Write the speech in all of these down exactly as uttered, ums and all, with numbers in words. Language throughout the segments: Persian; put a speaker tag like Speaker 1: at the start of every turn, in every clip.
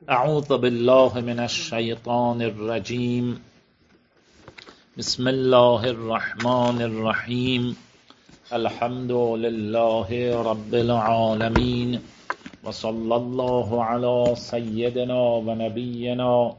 Speaker 1: اعوذ بالله من الشیطان الرجیم. بسم الله الرحمن الرحیم. الحمد لله رب العالمین و صلی الله علی سیدنا و نبینا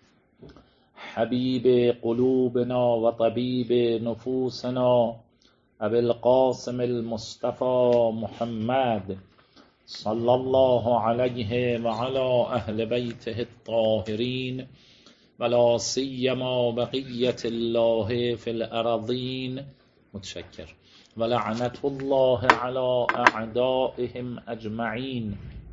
Speaker 1: حبیب قلوبنا و طبیب نفوسنا ابی القاسم المصطفى محمد صلی الله علیه و علی اهل بیته الطاهرین ولا سیما بقیت الله فی الارضین. متشکر. و لعنت الله علی اعدائهم اجمعین.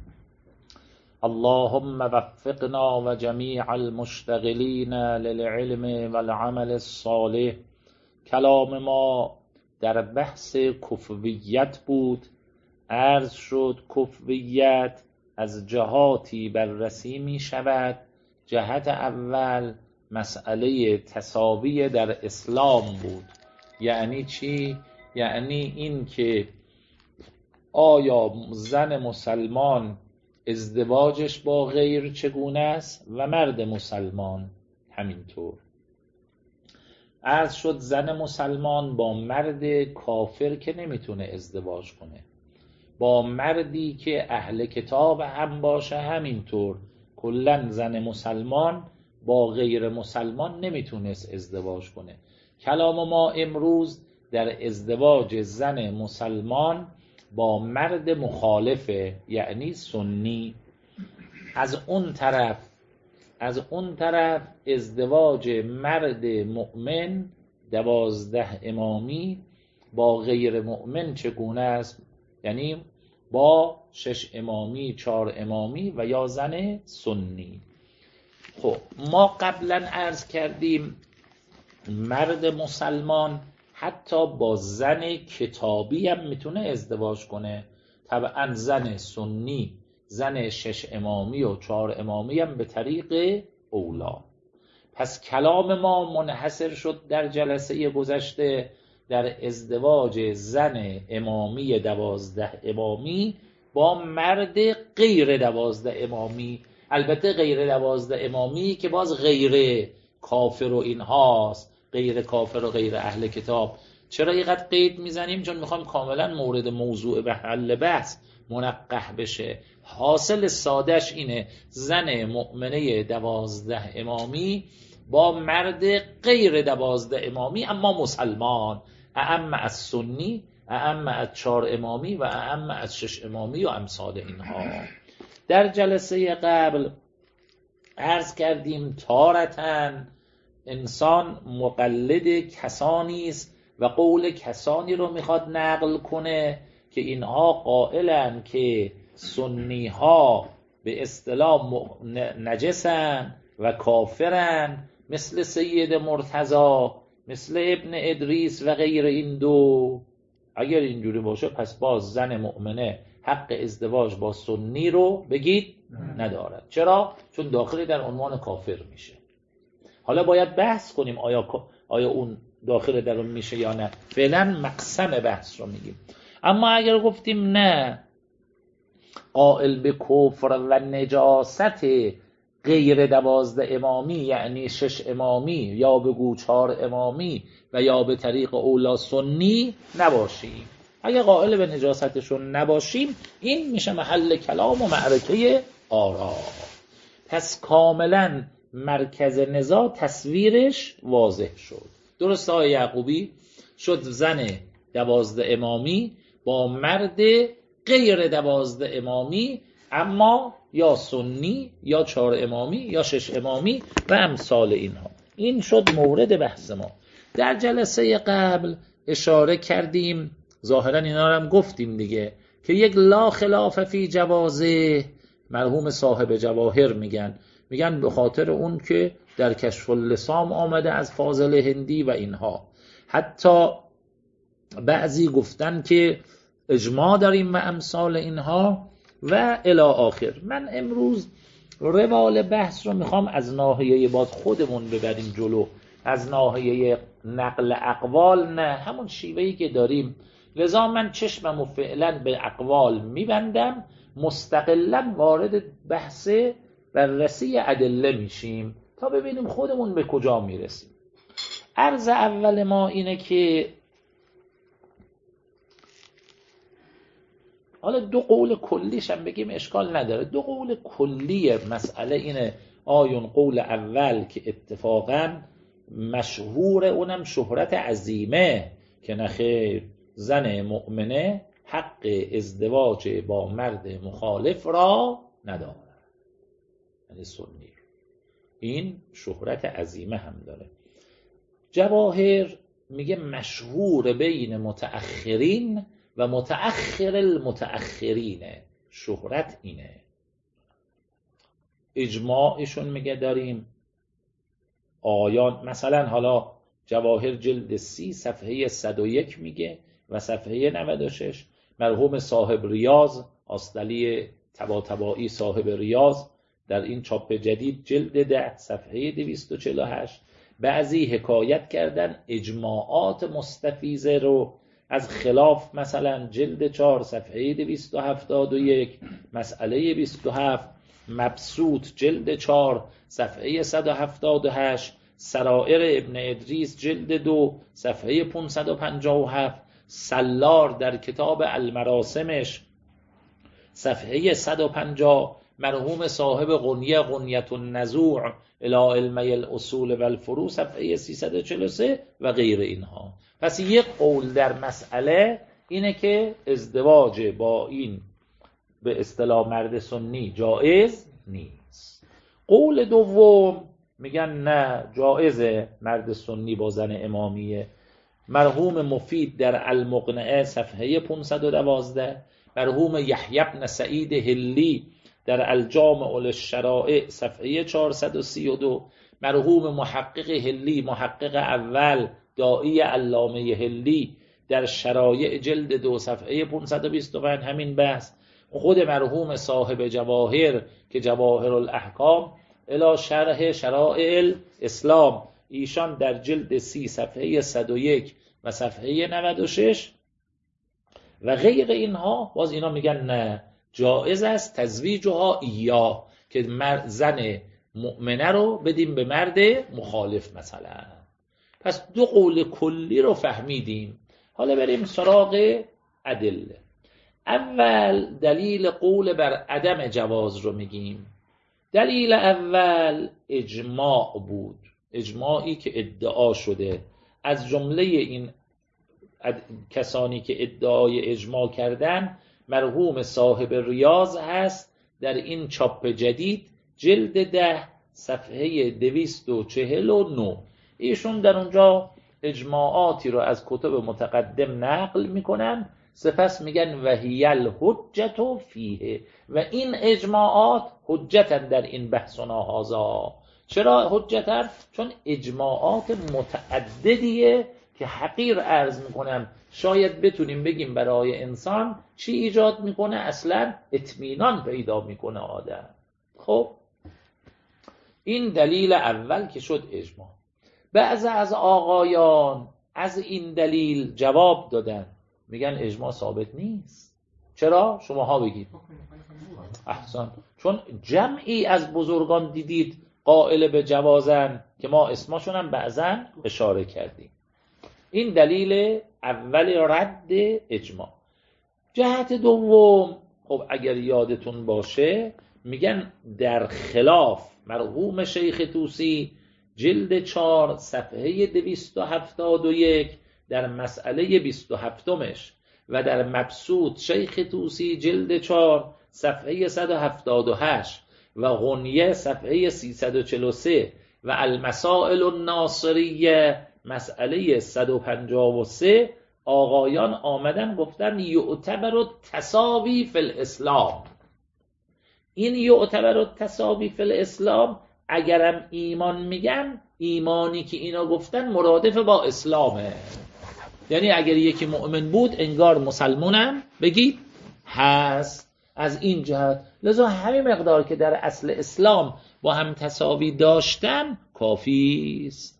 Speaker 1: اللهم وفقنا و جمیع المشتغلین للعلم والعمل الصالح. کلام ما در بحث کفویت بود. عرض شد کفویت از جهاتی بررسی می شود. جهت اول مسئله تساوی در اسلام بود. یعنی چی؟ یعنی این که آیا زن مسلمان ازدواجش با غیر چگونه است و مرد مسلمان همینطور. عرض شد زن مسلمان با مرد کافر که نمیتونه ازدواج کنه، با مردی که اهل کتاب هم باشه همینطور. کلن زن مسلمان با غیر مسلمان نمیتونست ازدواج کنه. کلام ما امروز در ازدواج زن مسلمان با مرد مخالفه، یعنی سنی. از اون طرف از اون طرف ازدواج مرد مؤمن دوازده امامی با غیر مؤمن چگونه است؟ یعنی با شش امامی، چهار امامی و یا زن سنی. خب ما قبلا عرض کردیم مرد مسلمان حتی با زن کتابی هم میتونه ازدواج کنه. طبعا زن سنی، زن شش امامی و چهار امامی هم به طریق اولا. پس کلام ما منحصر شد در جلسه گذشته در ازدواج زن امامی دوازده امامی با مرد غیر دوازده امامی. البته غیر دوازده امامی که باز غیر کافر و اینهاست، غیر کافر و غیر اهل کتاب. چرا اینقدر قید میزنیم؟ چون میخوام کاملا مورد موضوع به حل بحث منقح بشه. حاصل سادش اینه زن مؤمنه دوازده امامی با مرد غیر دوازده امامی اما مسلمان، اعم از سنی، اعم از چهار امامی و اعم از شش امامی و امثال اینها. در جلسه قبل عرض کردیم تارتن انسان مقلد کسانی است و قول کسانی رو میخواد نقل کنه که اینها قائلن که سنی ها به اصطلاح نجسن و کافرن، مثل سید مرتضی، مثل ابن ادریس و غیر این دو. اگر اینجوری باشه پس باز زن مؤمنه حق ازدواج با سنی رو بگید ندارد. چرا؟ چون داخل در عنوان کافر میشه. حالا باید بحث کنیم آیا آیا اون داخل در اون میشه یا نه. فعلا مقسم بحث رو میگیم. اما اگر گفتیم نه، قائل به کفر و نجاست غیر دوازده امامی یعنی شش امامی یا بگو چهار امامی و یا به طریق اولا سنی نباشیم، اگر قائل به نجاستشون نباشیم، این میشه محل کلام و معرکه آرا. پس کاملا مرکز نزاع تصویرش واضح شد. درست آقای یعقوبی؟ شد زن دوازده امامی با مرد غیر دوازده امامی اما یا سنی یا چهار امامی یا شش امامی و امثال اینها. این شد مورد بحث ما. در جلسه قبل اشاره کردیم، ظاهرا اینا رو هم گفتیم دیگه، که یک لا خلاف فی جوازه. مرحوم صاحب جواهر میگن میگن به خاطر اون که در کشف اللسام آمده از فاضل هندی و اینها. حتی بعضی گفتن که اجماع داریم و امثال اینها و الی آخر. من امروز روال بحث رو میخوام از ناحیه باز خودمون ببریم جلو، از ناحیه نقل اقوال نه، همون شیوهی که داریم. لذا من چشممو فعلا به اقوال میبندم، مستقلا وارد بحث بررسی ادله میشیم تا ببینیم خودمون به کجا میرسیم. عرض اول ما اینه که حالا دو قول کلیش هم بگیم اشکال نداره. دو قول کلی مسئله اینه، آیون قول اول که اتفاقا مشهور، اونم شهرت عظیمه، که نخیر زن مؤمنه حق ازدواج با مرد مخالف را ندارد، یعنی سنی. این شهرت عظیمه هم داره. جواهر میگه مشهور بین متأخرین و متأخر المتأخرینه، شهرت اینه. اجماعشون میگه داریم آیان، مثلا حالا جواهر جلد سی صفحه صد و یک میگه و صفحه نود و شش، مرحوم صاحب ریاض، آستلی طباطبایی صاحب ریاض در این چاپ جدید جلد ده صفحه دویست و چهل و هشت، بعضی حکایت کردن اجماعات مستفیضه رو از خلاف، مثلا جلد چهار صفحه دویست و هفتاد و یک، مسئله بیست و هفت، مبسوط جلد چهار صفحه صد و هفتاد و هشت، سرائر ابن ادریس جلد دو صفحه پانصد و پنجاه و هفت، سلار در کتاب المراسمش صفحه صد و پنجاه، مرحوم صاحب غنیه غنیت النزوع الی علمی الاصول و الفروع صفحه سیصد و چهل و سه و غیر اینها. پس یک قول در مسئله اینه که ازدواج با این به اصطلاح مرد سنی جایز نیست. قول دوم میگن نه، جایزه مرد سنی با زن امامیه. مرحوم مفید در المقنعه صفحه پانصد و دوازده، مرحوم یحیی بن سعید هلی در الجامع للشرائع صفحه چهارصد و سی و دو، مرحوم محقق هلی، محقق اول داعی علامه هلی در شرایع جلد دو صفحه پانصد و بیست و پنج همین بحث. خود مرحوم صاحب جواهر که جواهر الاحکام الی شرح شرائع الاسلام، ایشان در جلد سی صفحه صد و یک و صفحه نود و شش و غیر اینها، باز اینا میگن نه، جایز است تزویجها ایا، که زن مؤمنه رو بدیم به مرد مخالف مثلا. پس دو قول کلی رو فهمیدیم. حالا بریم سراغ ادله. اول دلیل قول بر عدم جواز رو میگیم. دلیل اول اجماع بود، اجماعی که ادعا شده. از جمله این کسانی که ادعای اجماع کردن مرحوم صاحب ریاض هست در این چاپ جدید جلد ده صفحه دویست و چهل و نه. ایشون در اونجا اجماعاتی رو از کتب متقدم نقل میکنن، سپس میگن وهی الحجت فیه، و این اجماعات حجتن در این بحثنا هذا. چرا حجتن؟ چون اجماعات متعددیه که حقیر عرض میکنم شاید بتونیم بگیم برای انسان چی ایجاد میکنه، اصلا اطمینان پیدا میکنه آدم. خب این دلیل اول که شد اجماع. بعض از آقایان از این دلیل جواب دادن، میگن اجماع ثابت نیست. چرا؟ شماها بگید. احسن. چون جمعی از بزرگان دیدید قائل به جوازن که ما اسمشون هم بعضا اشاره کردیم. این دلیل اول رد اجماع. جهت دوم، خب اگر یادتون باشه میگن در خلاف مرحوم شیخ طوسی جلد چهار صفحه دویست و هفتاد و یک در مسئله بیست و هفتمش و در مبسوط شیخ طوسی جلد چهار صفحه صد و هفتاد و هشت و غنیه صفحه سیصد و چهل و سه و المسائل الناصریه مسئله صد و پنجاه و سه آقایان آمدن گفتن یعتبر التساوی فی الاسلام. این یعتبر التساوی فی الاسلام اگرم ایمان میگن، ایمانی که اینا گفتن مرادف با اسلامه. یعنی اگر یکی مؤمن بود انگار مسلمانم بگید هست. از این جهت لذا همین مقدار که در اصل اسلام با هم تساوی داشتن کافی است.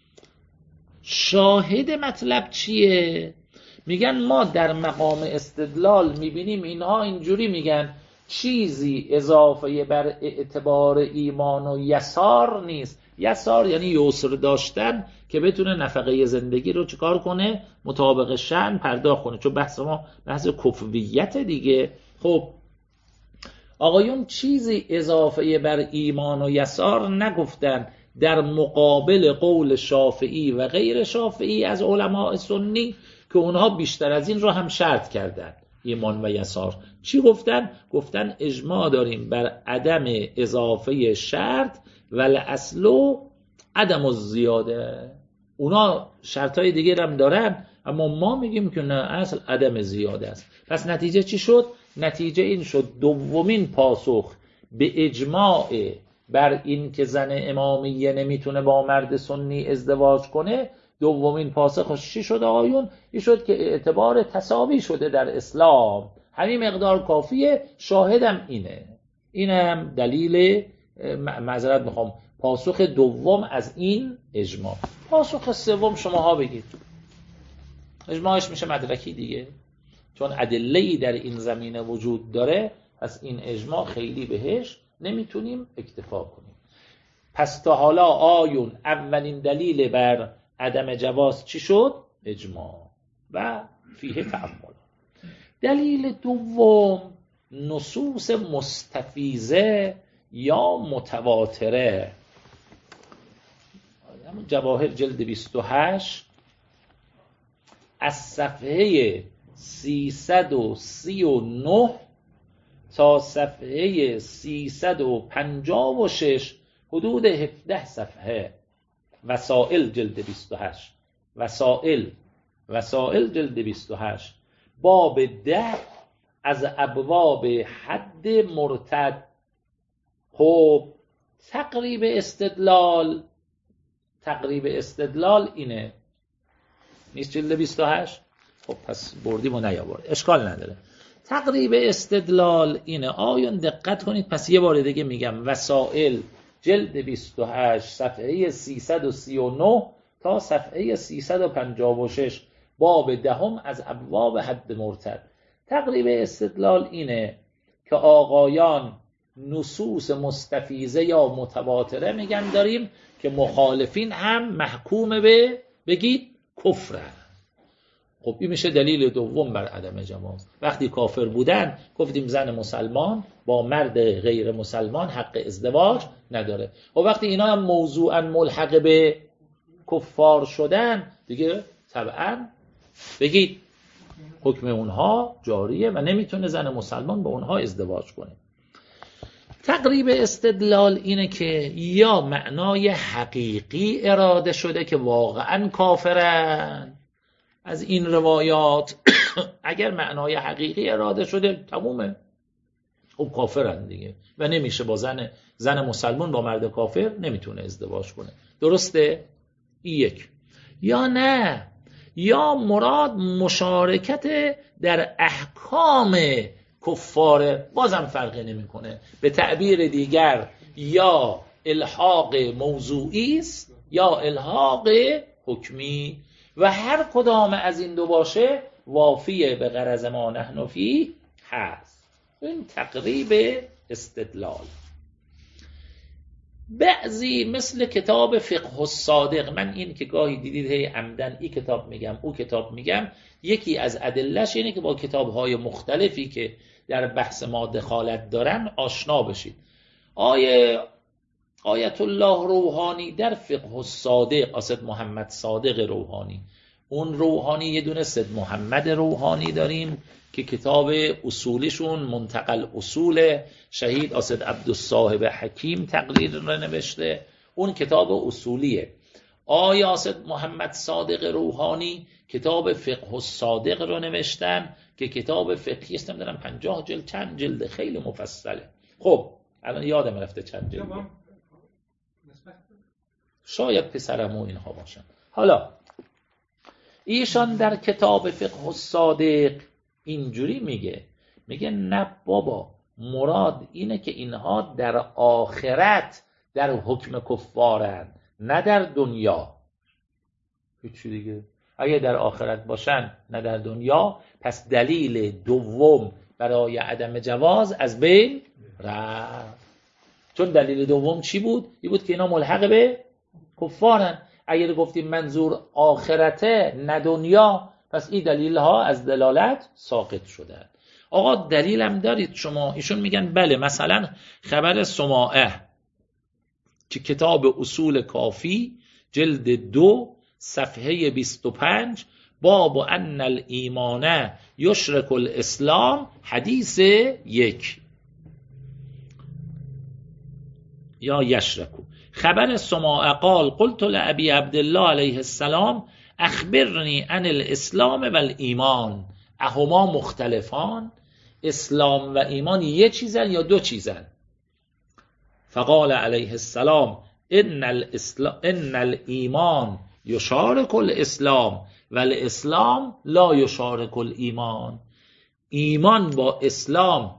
Speaker 1: شاهد مطلب چیه؟ میگن ما در مقام استدلال میبینیم اینها اینجوری میگن چیزی اضافه بر اعتبار ایمان و یسار نیست. یسار یعنی یسر داشتن که بتونه نفقه زندگی رو چیکار کنه؟ مطابق شأن پرداخت کنه، چون بحث ما بحث کفویت دیگه. خب آقایون چیزی اضافه بر ایمان و یسار نگفتن در مقابل قول شافعی و غیر شافعی از علماء سنی که اونها بیشتر از این رو هم شرط کردن. ایمان و یسار چی گفتن؟ گفتن اجماع داریم بر عدم اضافه شرط ولی اصلو عدم الزیاده. اونا شرطای دیگه هم دارن اما ما میگیم که نه، اصل عدم زیاده است. پس نتیجه چی شد؟ نتیجه این شد دومین پاسخ به اجماع بر این که زن امامیه نمیتونه با مرد سنی ازدواج کنه، دومین پاسخش چی شد آقایون؟ این شد که اعتبار تساوی شده در اسلام، همین مقدار کافیه. شاهدم اینه. اینم دلیل، معذرت میخوام، پاسخ دوم از این اجماع. پاسخ سوم شماها بگید. اجماعش میشه مدرکی دیگه، چون ادله‌ای در این زمینه وجود داره، پس این اجماع خیلی بهش نمیتونیم اکتفا کنیم. پس تا حالا آیون اولین دلیل بر عدم جواز چی شد؟ اجماع و فیه تأمل. دلیل دوم نصوص مستفیضه یا متواتره. جواهر جلد بیست و هشت از صفحه سیصد و سی و نه تا صفحه سیصد و پنجاه و شش، حدود هفده صفحه. وسائل جلد بیست و هشت، وسائل وسائل جلد بیست و هشت، باب ده از ابواب حد مرتد. خب تقریب استدلال تقریب استدلال اینه، نیست جلد بیست و هشت؟ خب پس بردیم و نیاورد، اشکال نداره. تقریب استدلال اینه. آیون دقت کنید، پس یه بار دیگه میگم. وسائل جلد بیست و هشت صفحه سیصد و سی و نه تا صفحه سیصد و پنجاه و شش، باب دهم از ابواب حد مرتد. تقریب استدلال اینه که آقایان نصوص مستفیضه یا متواتره میگن داریم که مخالفین هم محکوم به بگید کفر. خب این میشه دلیل دوم بر عدم جواز. وقتی کافر بودن گفتیم زن مسلمان با مرد غیر مسلمان حق ازدواج نداره. و وقتی اینا هم موضوعا ملحق به کفار شدن دیگه طبعا بگید حکم اونها جاریه و نمیتونه زن مسلمان با اونها ازدواج کنه. تقریب استدلال اینه که یا معنای حقیقی اراده شده که واقعا کافرن از این روایات. اگر معنای حقیقی اراده شده تمومه، خب کافرن دیگه و نمیشه با زن زن مسلمان با مرد کافر نمیتونه ازدواج کنه. درسته؟ این یک. یا نه، یا مراد مشارکت در احکام کفاره، بازم فرقی نمیکنه. به تعبیر دیگر یا الحاق موضوعی است یا الحاق حکمی و هر کدام از این دو باشه وافیه به غرض ما نحن فیه هست. این تقریب استدلال. بعضی مثل کتاب فقه الصادق، من این که گاهی دیدید هی عمدن این کتاب میگم او کتاب میگم، یکی از ادلهش اینه که با کتاب‌های مختلفی که در بحث ما دخالت دارن آشنا بشید. آیه آیت الله روحانی در فقه الصادق، اسد محمد صادق روحانی، اون روحانی یه دونه سید محمد روحانی داریم که کتاب اصولیشون منتقل اصول، شهید اسد عبدالصاحب حکیم تقریر رو نوشته، اون کتاب اصولیه. آیه اسد محمد صادق روحانی کتاب فقه الصادق رو نوشتن که کتاب فقهی است، نمیدونم پنجاه جلد چند جلد، خیلی مفصله. خب الان یادم رفته چند جلد، شاید پسرمو اینها باشن. حالا ایشان در کتاب فقه الصادق اینجوری میگه، میگه نه بابا، مراد اینه که اینها در آخرت در حکم کفارن، نه در دنیا. هیچی دیگه. اگه در آخرت باشن نه در دنیا، پس دلیل دوم برای عدم جواز از بین رفت. چون دلیل دوم چی بود؟ این بود که اینا ملحق به کفارن. اگر گفتیم منظور آخرته نه دنیا، پس این دلیل ها از دلالت ساقط شدن. آقا دلیلم دارید شما؟ ایشون میگن بله، مثلا خبر سماعه که کتاب اصول کافی جلد دو صفحه بیست و پنج باب ان الایمان یشرک الاسلام حدیث یک یا یشرکو. خبر سماعه قال قلت لابی عبدالله علیه السلام اخبرنی عن الاسلام و الایمان اهما مختلفان؟ اسلام و ایمان یه چیزن یا دو چیزن؟ فقال علیه السلام ان الاسلام ان الایمان یشارک الاسلام و الاسلام لا یشارک الایمان. ایمان با اسلام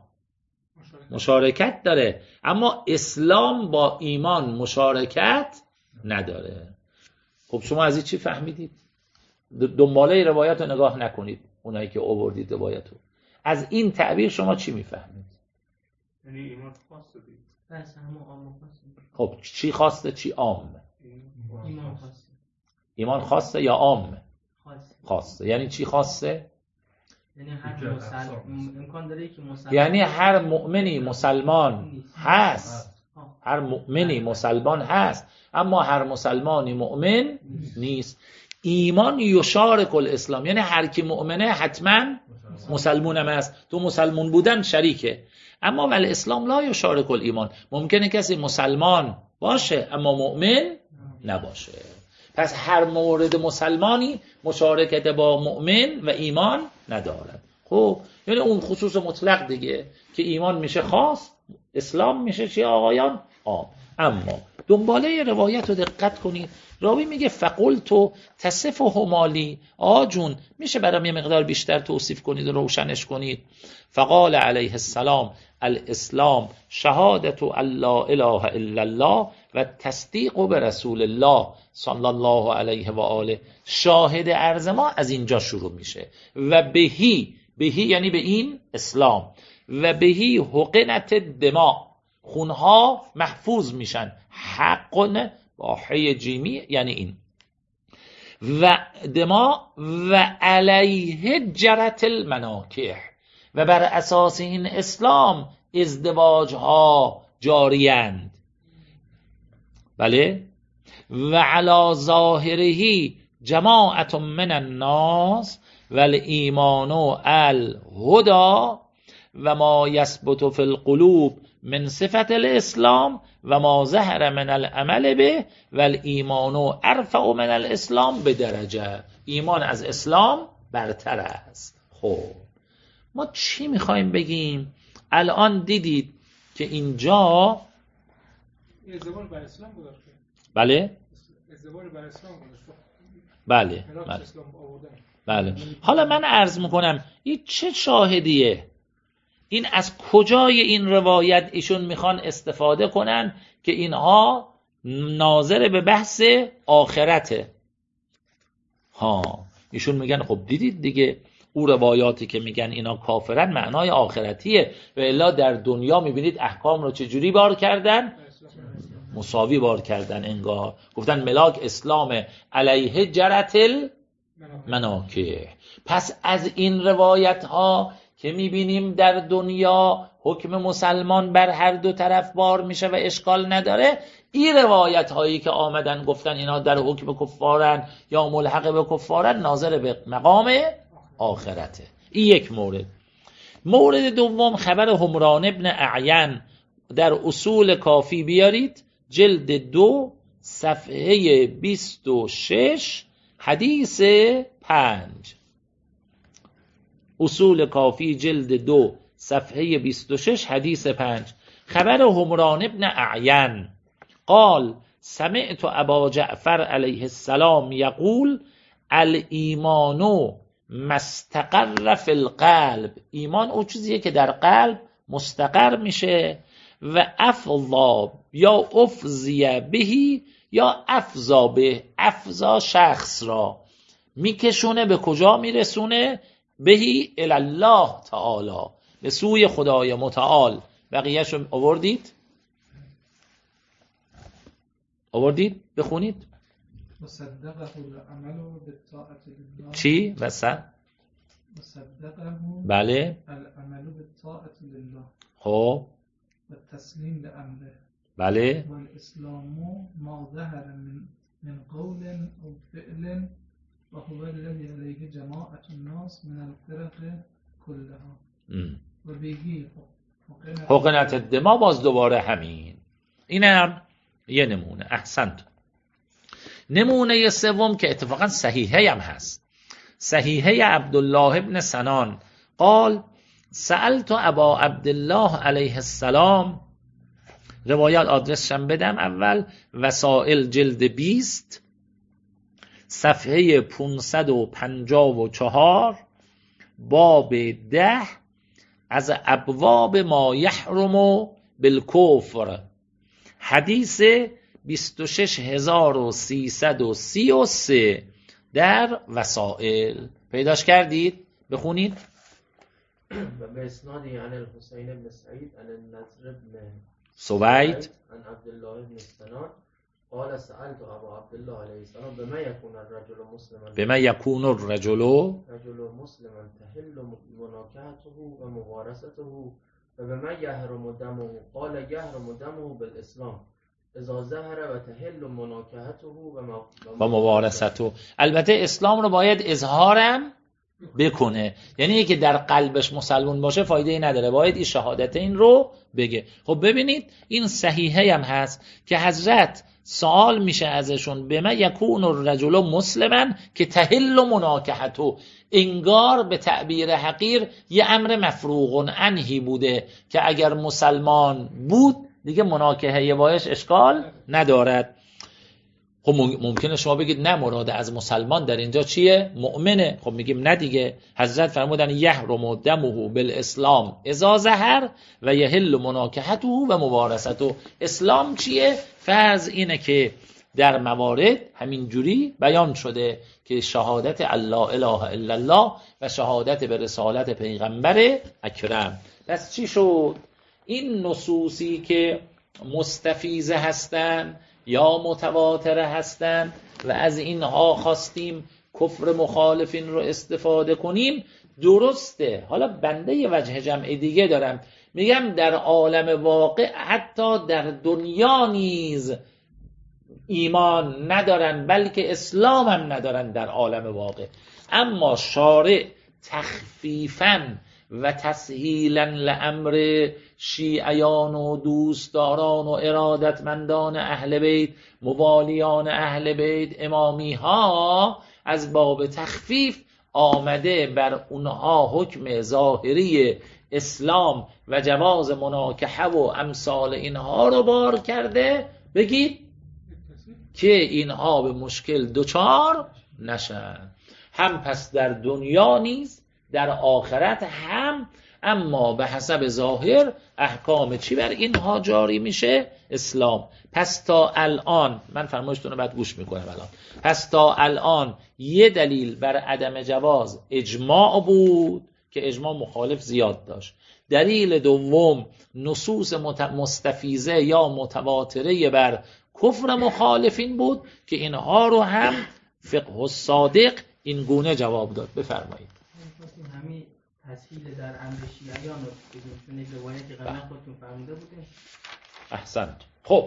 Speaker 1: مشارکت داره، اما اسلام با ایمان مشارکت نداره. خب شما از این چی فهمیدید؟ دنباله روایت رو نگاه نکنید، اونایی که آوردید روایت رو. از این تعبیر شما چی میفهمید؟
Speaker 2: یعنی ایمان خاصه دید.
Speaker 3: بس همه عام خاصه.
Speaker 1: خب چی خاصه چی عامه؟
Speaker 3: ایمان خاصه.
Speaker 1: ایمان خاصه یا عامه؟
Speaker 3: خاصه.
Speaker 1: خاصه. یعنی چی خاصه؟
Speaker 3: یعنی هر مسلمان امکان داره که مسلمان،
Speaker 1: یعنی هر مؤمنی مسلمان هست، هر مؤمنی مسلمان هست، اما هر مسلمانی مؤمن نیست. ایمان یشارک الاسلام، یعنی هر کی مؤمنه حتما مسلمون هم هست، تو مسلمون بودن شریکه. اما ول اسلام لا یشارک الایمان، ممکنه کسی مسلمان باشه اما مؤمن نباشه. پس هر مورد مسلمانی مشارکت با مؤمن و ایمان ندارد. خب یعنی اون خصوص مطلق دیگه که ایمان میشه خاص، اسلام میشه چی آقایان؟ عام. اما دنباله روایت رو دقت کنید. راوی میگه فقلتو تصفه مالی، آ جون میشه برام یه مقدار بیشتر توصیف کنید و روشنش کنید؟ فقال علیه السلام الاسلام شهادت ان لا اله الا الله و تصدیق به رسول الله صلی الله علیه و آله. شاهد عرض ما از اینجا شروع میشه. و بهی، بهی یعنی به این اسلام، و بهی حقنت دماء، خونها محفوظ میشن. حقن با حی جیمی یعنی این. و دما و علیه جرت المناکح، و بر اساس این اسلام ازدواج ها جاریند. بله. و علی ظاهرهی جماعت من الناس و الایمان الهدى و ما یثبت فی القلوب من صفت الاسلام و ما ظهر من العمل به و الایمان ارفع من الاسلام به درجه. ایمان از اسلام برتر است. خب ما چی میخوایم بگیم؟ الان دیدید که اینجا
Speaker 2: ازدواج بر اسلام گذاشته.
Speaker 1: بله؟
Speaker 2: ازدواج بر اسلام گذاشته.
Speaker 1: بله. بله. بله. حالا من عرض میکنم این چه شاهدیه؟ این از کجای این روایت ایشون میخوان استفاده کنن که اینها ناظر به بحث آخرته؟ ها ایشون میگن خب دیدید دیگه، او روایاتی که میگن اینا کافرن معنای آخرتیه، و الا در دنیا میبینید احکام رو چجوری بار کردن؟ مساوی بار کردن. انگار گفتن ملاک اسلام علیه جرت المناکح. پس از این روایت ها که میبینیم در دنیا حکم مسلمان بر هر دو طرف بار میشه و اشکال نداره، این روایت هایی که آمدن گفتن اینا در حکم کفارن یا ملحق به کفارن ناظر به مقام آخرته. این یک مورد. مورد دوم خبر حمران ابن اعین در اصول کافی بیارید جلد دو صفحه بیست و شش حدیث پنج. اصول کافی جلد دو صفحه بیست و شش حدیث پنج. خبر حمران ابن اعین قال سمعت ابا جعفر علیه السلام یقول الایمان مستقر فی القلب. ایمان او چیزیه که در قلب مستقر میشه. و افضا یا افضی بهی یا افضا به، افضا شخص را میکشونه به کجا میرسونه؟ بهی الی الله تعالی، به سوی خدای متعال. بقیه‌شو آوردید؟ آوردید؟ بخونید.
Speaker 4: وصدقه العمل بالطاعة لله.
Speaker 1: چی؟ وصد؟
Speaker 4: وصدقه
Speaker 1: بله.
Speaker 4: العمل بالطاعة لله.
Speaker 1: خب.
Speaker 4: و تسلیم لامره.
Speaker 1: بله.
Speaker 4: و الاسلام ما ظهر من من قول او فعل و هو الذي عليه جماعة الناس من الفرق كلها. و بگی
Speaker 1: حقنت الدما، باز دوباره همین. اینم یه نمونه. احسنت. نمونه سوم که اتفاقا صحیحه هم هست، صحیحه عبدالله ابن سنان قال سألت ابا عبدالله علیه السلام، روایات آدرسش هم بدم اول، وسائل جلد بیست صفحه پانصد و پنجاه و چهار باب ده از ابواب ما یحرم بالکفر، حدیث بیست و شش هزار و سیصد و سی و سه در وسائل. پیداش کردید؟ بخونید.
Speaker 5: و به اسنادی عن الحسین بن سعید عن النضر بن
Speaker 1: سوید
Speaker 5: عن عبدالله بن سنان قال سألت ابا عبدالله علیه السلام بما یکون الرجل مسلما
Speaker 1: بما یکون الرجل
Speaker 5: رجل مسلما تحل مناکحته و مبارسته و بما یحرم دمه قال یحرم دمه بالاسلام اذا ظهر و تحل مناکحته و
Speaker 1: مبارسته. البته اسلام رو باید اظهارم بکنه، یعنی یکی در قلبش مسلمان باشه فایده ای نداره، باید این شهادت این رو بگه. خب ببینید این صحیحه هم هست که حضرت سوال میشه ازشون بما یکون الرجل مسلما که تحل مناکحته، انگار به تعبیر حقیر یه امر مفروغ عنه بوده که اگر مسلمان بود دیگه مناکحه باش اشکال ندارد. خب ممکنه شما بگید نه، مراد از مسلمان در اینجا چیه؟ مؤمنه. خب میگیم نه دیگه، حضرت فرمودن یحرم دمه بالاسلام اذا ظهر و یحل مناکحته و مبارسته. اسلام چیه؟ فرض اینه که در موارد همین جوری بیان شده که شهادت الله اله الا الله و شهادت به رسالت پیغمبر اکرم. پس چی شد؟ این نصوصی که مستفیضه هستن یا متواتره هستن و از اینها خواستیم کفر مخالفین رو استفاده کنیم، درسته. حالا بنده یه وجه جمع دیگه دارم، میگم در عالم واقع حتی در دنیا نیز ایمان ندارن بلکه اسلام هم ندارن در عالم واقع، اما شارع تخفیفاً و تسهیلا لامر شیعیان و دوستداران و ارادتمندان اهل بیت، موالیان اهل بیت، امامی ها، از باب تخفیف آمده بر اونها حکم ظاهری اسلام و جواز مناکحه و امثال اینها رو بار کرده، بگید که اینها به مشکل دوچار نشن، هم پس در دنیا نیز در آخرت هم. اما به حسب ظاهر احکام چی بر اینها جاری میشه؟ اسلام. پس تا الان، من فرمایشتون رو بعد گوش میکنم الان، پس تا الان یه دلیل بر عدم جواز اجماع بود که اجماع مخالف زیاد داشت. دلیل دوم نصوص مستفیضه یا متواتره بر کفر مخالفین بود که اینها رو هم فقه الصادق این گونه جواب داد. بفرمایید.
Speaker 3: همین تسهیل در امر شیعیان رو بگیم، چون یک روایتی قبلا خودتون فرموده بودیم.
Speaker 1: احسنت. خب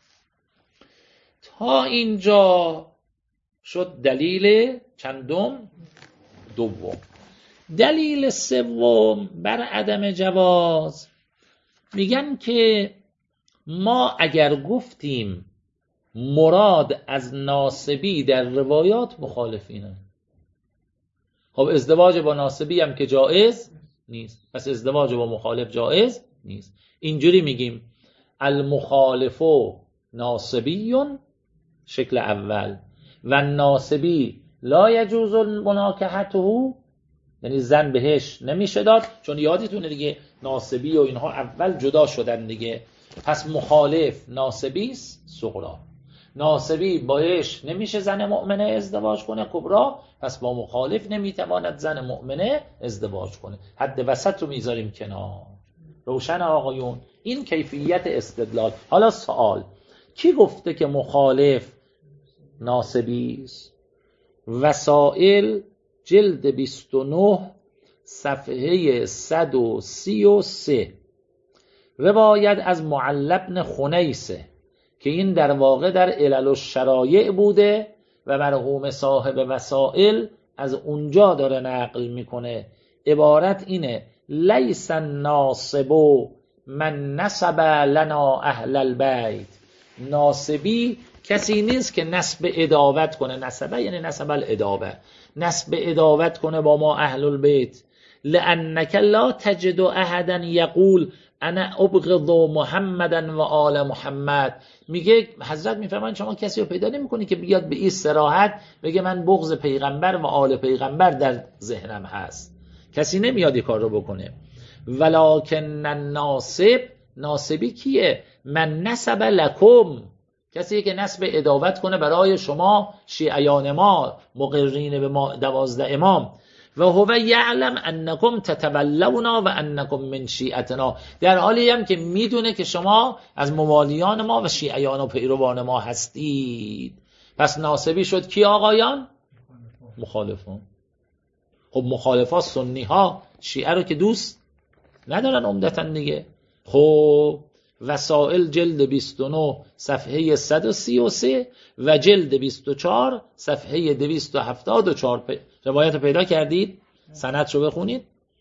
Speaker 1: تا اینجا شد دلیل چندم؟ دوم. دلیل سوم بر عدم جواز، میگن که ما اگر گفتیم مراد از ناسبی در روایات مخالفینه، خب ازدواج با ناسبی هم که جائز نیست، پس ازدواج با مخالف جائز نیست. اینجوری میگیم المخالف ناسبیون شکل اول و ناسبی لا یجوز مناکحته، یعنی زن بهش نمیشه داد، چون یادتونه دیگه ناسبی و اینها اول جدا شدن دیگه. پس مخالف ناسبی است صغرا، ناصبی باش نمیشه زن مؤمنه ازدواج کنه کبرا، پس با مخالف نمیتواند زن مؤمنه ازدواج کنه. حد وسط رو میذاریم کنار. روشن آقایون؟ این کیفیت استدلال. حالا سوال، کی گفته که مخالف ناصبی است؟ وسائل جلد بیست و نه صفحه صد و سی و سه، روایت از معل بن خنیسه که این در واقع در علل الشرایع بوده و مرحوم صاحب وسائل از اونجا داره نقل میکنه. عبارت اینه: لیس الناصب من نسب لنا اهل البیت. ناصبی کسی نیست که نسب اداوت کنه. نسبه یعنی نسب الاداوه، نسب اداوت کنه با ما اهل البیت. لانک لا تجد احدا یقول انا ابغض محمدا و آل محمد. میگه حضرت میفرمان شما کسی رو پیدا نمیکنی که بیاد به این صراحت بگه من بغض پیغمبر و آل پیغمبر در ذهنم هست. کسی نمیاد این کار رو بکنه. ولکن الناصب، ناصبی کیه؟ من نسب لکم، کسی که نسب اداوت کنه برای شما شیعیان ما مقررین به ما دوازده امام. و هو یعلم انکم تتولونا و انکم من شیعتنا، در حالی هم که میدونه که شما از موالیان ما و شیعیان و پیروان ما هستید. پس ناصبی شد کی آقایان؟ مخالفان. خب مخالفا سنی ها شیعه رو که دوست ندارن عمدتاً دیگه. خب وسائل جلد بیست و نه صفحه صد و سی و سه و جلد بیست و چهار صفحه دویست و هفتاد و چهار پ... روایت رو پیدا کردید؟ سند رو بخونید.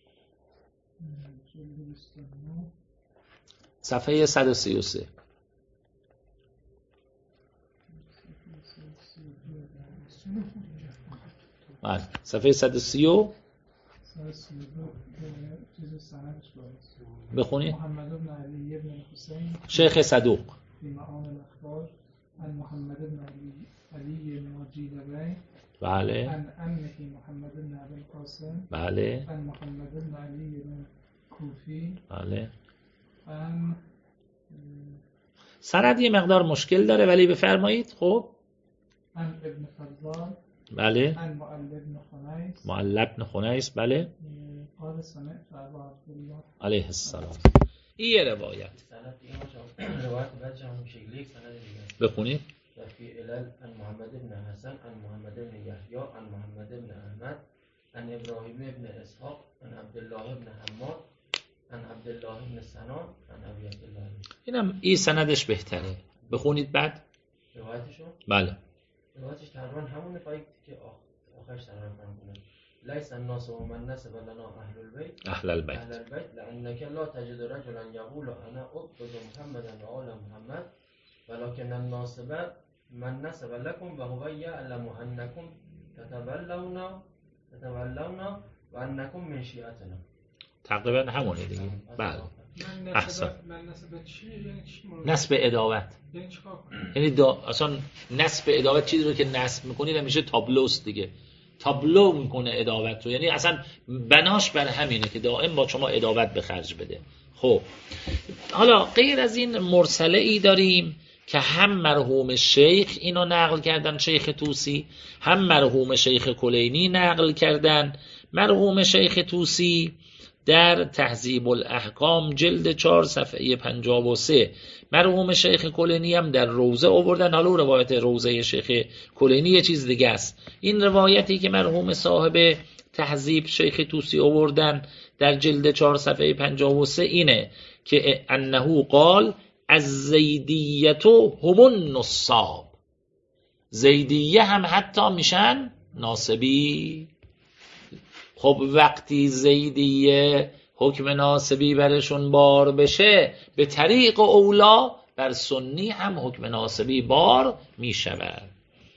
Speaker 1: صفحه صد و سی و سه. بله صفحه صد و سی و بخونید.
Speaker 4: محمد بن علی بن حسین
Speaker 1: شیخ صدوق
Speaker 4: فی معان الاخبار عن محمد بن علی علی ماجیدبی
Speaker 1: بله
Speaker 4: عن عمه محمد بن ابی القاسم
Speaker 1: بله
Speaker 4: عن محمد بن علی بن کوفی
Speaker 1: بله.
Speaker 4: عن
Speaker 1: سند یه مقدار مشکل داره ولی بفرمایید. خب
Speaker 4: عن ابن فضال
Speaker 1: بله.
Speaker 4: عن معل بن خنیس
Speaker 1: معل بن خنیس بله.
Speaker 4: قال سمعت ابا عبدالله
Speaker 1: علیه السلام. این یه روایت.
Speaker 5: سند دیگه ما روایت بعد هم شکلی یک سند دیگه
Speaker 1: بخونید.
Speaker 5: و فی علل عن محمد بن حسن عن محمد بن یحیی عن محمد بن احمد عن ابراهیم بن اسحاق عن عبدالله بن حماد عن عبدالله بن سنان عن ابی عبدالله.
Speaker 1: اینم این سندش بهتره. بخونید بعد.
Speaker 5: روایتشو؟
Speaker 1: بله.
Speaker 5: روایتش تقریبا همونه فقط که آخرش تقریبا همونه. لیس الناس و من نسب لنا اهل البیت
Speaker 1: اهل البیت
Speaker 5: اهل البیت لانک لا تجد رجلا یقول انا ابغض محمدا و آل محمد ولكن الناصب من نسب لكم و هو یعلم انکم تتولون تتولون و انکم من شیعتنا.
Speaker 1: تقریبا همونه دیگه. بله.
Speaker 2: من
Speaker 1: احسن.
Speaker 2: نسبت من نسبت چیه یعنی چی مورد؟
Speaker 1: نسب اداوت
Speaker 2: یعنی چیکار کنم؟
Speaker 1: یعنی دا... اصلا نسب اداوت چیزی رو که نسب میکنید میشه تابلوست دیگه. تابلو میکنه اداوت رو، یعنی اصلا بناش بر همینه که دائم با شما اداوت به خرج بده. خب حالا غیر از این مرسله ای داریم که هم مرحوم شیخ اینو نقل کردن، شیخ طوسی، هم مرحوم شیخ کلینی نقل کردن. مرحوم شیخ طوسی در تهذیب الاحکام جلد چهار صفحه پنجاه و سه، مرحوم شیخ کلینی هم در روزه آوردن. حالا روایت روزه شیخ کلینی یه چیز دیگه است. این روایتی که مرحوم صاحب تهذیب شیخ طوسی آوردن در جلد چهار صفحه پنجاه و سه اینه که انه قال از زیدیتو هم النصاب، زیدیه هم حتی میشن ناصبی. خب وقتی زیدیه حکم ناصبی برشون بار بشه، به طریق اولا بر سنی هم حکم ناصبی بار می شود.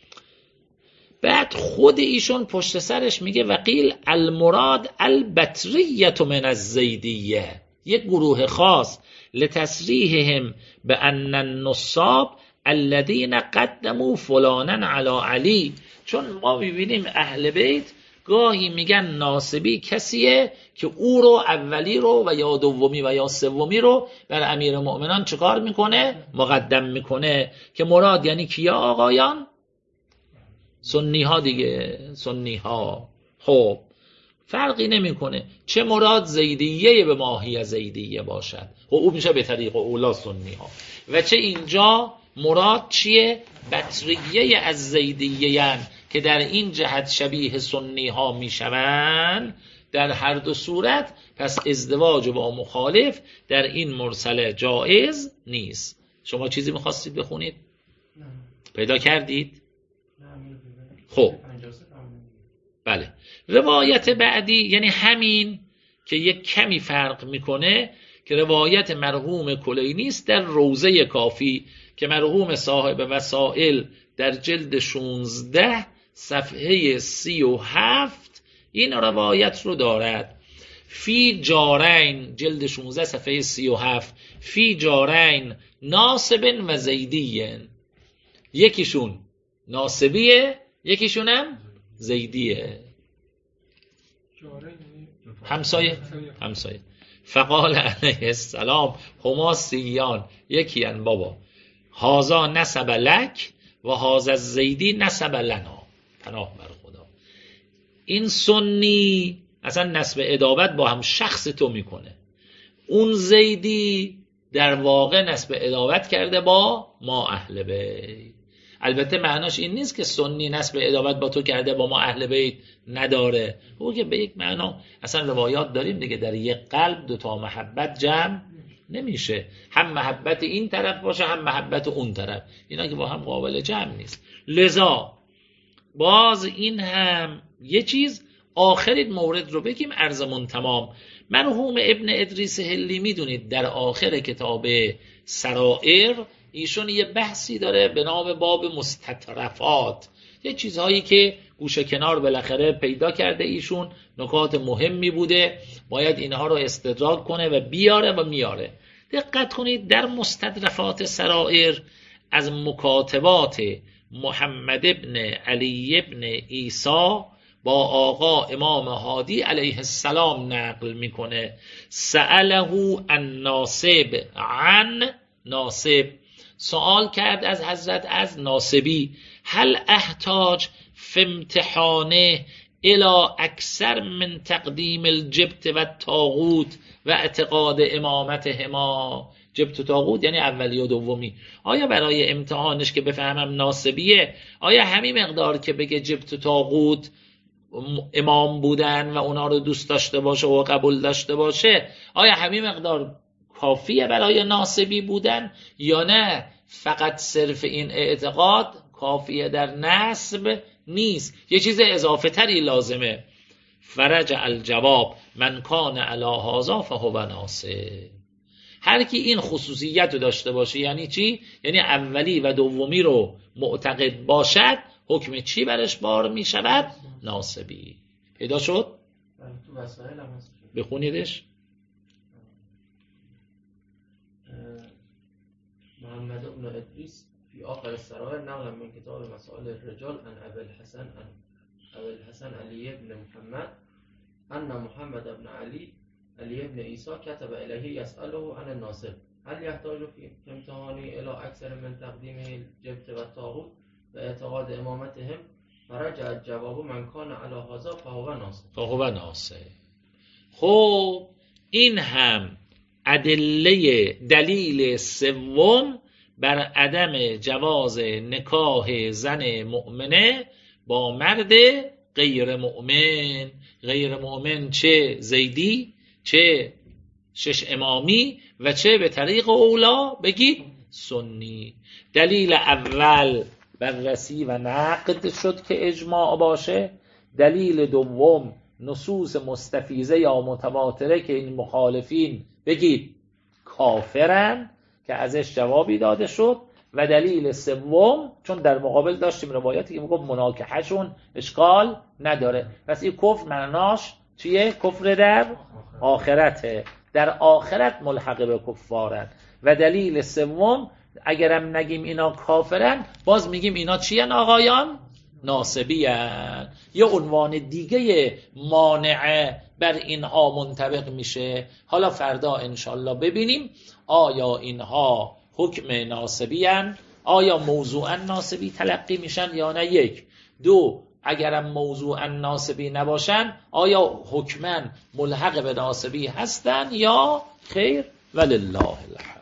Speaker 1: بعد خود ایشون پشت سرش میگه وقیل المراد البتریت من الزیدیه، یک گروه خاص لتصریحهم به ان النصاب الذین قدموا فلانا علی علی. چون ما میبینیم اهل بیت گاهی میگن ناصبی کسیه که او رو اولی رو و یا دومی و یا سومی رو بر امیر مؤمنان چکار میکنه؟ مقدم میکنه. که مراد یعنی کیا آقایان؟ سنی ها دیگه، سنی ها. خب فرقی نمیکنه چه مراد زیدیه به ماهی زیدیه باشد، خب او میشه به طریق اولا سنی ها، و چه اینجا مراد چیه؟ بطریه از زیدیه که در این جهت شبیه سنی ها میشوند. در هر دو صورت پس ازدواج با مخالف در این مرسله جایز نیست. شما چیزی میخواستید بخونید؟
Speaker 5: نه.
Speaker 1: پیدا کردید؟
Speaker 5: نه
Speaker 1: خب بله. روایت بعدی یعنی همین که یک کمی فرق میکنه که روایت مرحوم کلینی است در روضه کافی که مرحوم صاحب وسائل در جلد شانزده صفحه سی و هفت این روایت رو دارد. فی جارین، جلد شانزده صفحه سی و هفت، فی جارین ناصب و زیدین، یکیشون ناصبیه یکیشونم زیدیه، همسایه همسایه. فقال علیه السلام هما سیان، یکی ان بابا، هازا نسب لک و هازا زیدی نسب لنا، پناه بر خدا. این سنی اصلا نسب ادابت با هم شخص تو میکنه، اون زیدی در واقع نسب ادابت کرده با ما اهل بیت. البته معناش این نیست که سنی نسب ادابت با تو کرده با ما اهل بیت نداره، او که به یک معنا اصلا روایات داریم دیگه، در یک قلب دوتا محبت جمع نمیشه، هم محبت این طرف باشه هم محبت اون طرف، اینا که با هم قابل جمع نیست. لذا باز این هم یه چیز آخر مورد رو بگیم عرضمون تمام. مرحوم ابن ادریس هلی میدونید در آخر کتاب سرائر ایشون یه بحثی داره به نام باب مستطرفات، یه چیزهایی که گوشه کنار بالاخره پیدا کرده ایشون، نکات مهمی بوده، باید اینها رو استدراک کنه و بیاره و میاره. دقت کنید در مستطرفات سرائر از مکاتبات محمد ابن علی ابن عیسی با آقا امام هادی علیه السلام نقل میکنه. سأله عن ناصب، عن ناصب، سوال کرد از حضرت از ناصبی، هل احتاج فی امتحانه الى اکثر من تقدیم الجبت و الطاغوت و اعتقاد امامتهما. جبت و طاغوت یعنی اولی و دومی، آیا برای امتحانش که بفهمم ناصبیه آیا همین مقدار که بگه جبت و طاغوت امام بودن و اونا رو دوست داشته باشه و قبول داشته باشه، آیا همین مقدار کافیه برای ناصبی بودن یا نه فقط صرف این اعتقاد کافیه در نسب نیست، یه چیز اضافه تری لازمه. فرج الجواب من کان علی هذا فهو ناصب. هر کی این خصوصیت رو داشته باشه یعنی چی؟ یعنی اولی و دومی رو معتقد باشد، حکم چی برش بار می شود؟ ناصبی. پیدا شد؟
Speaker 5: تو وسائل هم هست.
Speaker 1: بخونیدش.
Speaker 5: محمد ابن ادریس فی آخر السرائر نقل من کتاب مسائل الرجال ان ابی الحسن ان ابی الحسن علی ابن محمد ان محمد ابن علی علی ابن عیسی کتب الیه یسأله عن الناصب هل یحتاج فی امتحانی الی اکثر من تقدیم الجبت و الطاغوت و اعتقاد امامتهم فرجع الجواب من کان علی هذا فهو ناصب.
Speaker 1: فهو ناصب. خب این هم ادله دلیل سوم بر عدم جواز نکاح زن مؤمنه با مرد غیر مؤمن. غیر مؤمن چه زیدی، چه شش امامی و چه به طریق اولا بگید سنی. دلیل اول بررسی و نقد شد که اجماع باشه. دلیل دوم نصوص مستفیضه یا متواتره که این مخالفین بگید کافرن که ازش جوابی داده شد. و دلیل سوم چون در مقابل داشتیم روایاتی که میگفت مناکحهشون اشکال نداره، پس این کفر معناش چیه؟ کفر در آخرته، در آخرت ملحق به کفارن. و دلیل سوم اگرم نگیم اینا کافرن باز میگیم اینا چیه آقایان؟ ناسبی هن. یه عنوان دیگه مانعه بر اینها منطبق میشه. حالا فردا انشالله ببینیم آیا اینها حکم ناسبی هن، آیا موضوعا ناسبی تلقی میشن یا نه. یک دو اگرم موضوعا ناسبی نباشن آیا حکما ملحق به ناسبی هستن یا خیر. ولله الحمد.